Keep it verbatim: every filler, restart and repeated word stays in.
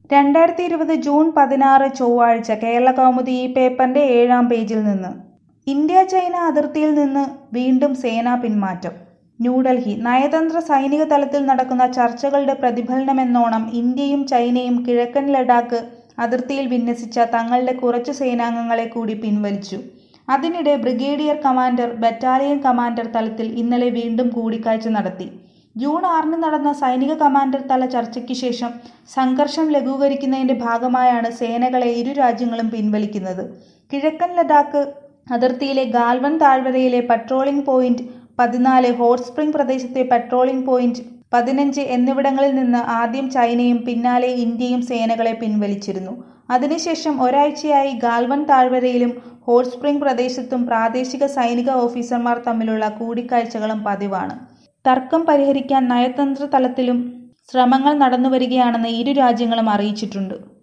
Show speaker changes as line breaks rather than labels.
രണ്ടായിരത്തി ഇരുപത് ജൂൺ പതിനാറ് ചൊവ്വാഴ്ച കേരളകൗമുദി ഈ പേപ്പറിന്റെ ഏഴാം പേജിൽ നിന്ന് ഇന്ത്യ ചൈന അതിർത്തിയിൽ നിന്ന് വീണ്ടും സേനാ പിന്മാറ്റം. ന്യൂഡൽഹി നയതന്ത്ര സൈനിക തലത്തിൽ നടക്കുന്ന ചർച്ചകളുടെ പ്രതിഫലനമെന്നോണം ഇന്ത്യയും ചൈനയും കിഴക്കൻ ലഡാക്ക് അതിർത്തിയിൽ വിന്യസിച്ച തങ്ങളുടെ കുറച്ചു സേനാംഗങ്ങളെ കൂടി പിൻവലിച്ചു. അതിനിടെ ബ്രിഗേഡിയർ കമാൻഡർ, ബറ്റാലിയൻ കമാൻഡർ തലത്തിൽ ഇന്നലെ വീണ്ടും കൂടിക്കാഴ്ച നടത്തി. ജൂൺ ആറിന് നടന്ന സൈനിക കമാൻഡർ തല ചർച്ചയ്ക്ക് ശേഷം സംഘർഷം ലഘൂകരിക്കുന്നതിന്റെ ഭാഗമായാണ് സേനകളെ ഇരു രാജ്യങ്ങളും പിൻവലിക്കുന്നത്. കിഴക്കൻ ലഡാക്ക് അതിർത്തിയിലെ ഗാൽവൻ താഴ്വരയിലെ പട്രോളിംഗ് പോയിന്റ് പതിനാല്, ഹോട്ട് സ്പ്രിംഗ് പ്രദേശത്തെ പട്രോളിംഗ് പോയിന്റ് പതിനഞ്ച് എന്നിവിടങ്ങളിൽ നിന്ന് ആദ്യം ചൈനയും പിന്നാലെ ഇന്ത്യയും സേനകളെ പിൻവലിച്ചിരുന്നു. അതിനുശേഷം ഒരാഴ്ചയായി ഗാൽവൻ താഴ്വരയിലും ഹോട്ട് സ്പ്രിംഗ് പ്രദേശത്തും പ്രാദേശിക സൈനിക ഓഫീസർമാർ തമ്മിലുള്ള കൂടിക്കാഴ്ചകളും പതിവാണ്. തർക്കം പരിഹരിക്കാൻ നയതന്ത്ര തലത്തിലും ശ്രമങ്ങൾ നടന്നുവരികയാണെന്ന് ഇരു രാജ്യങ്ങളും അറിയിച്ചിട്ടുണ്ട്.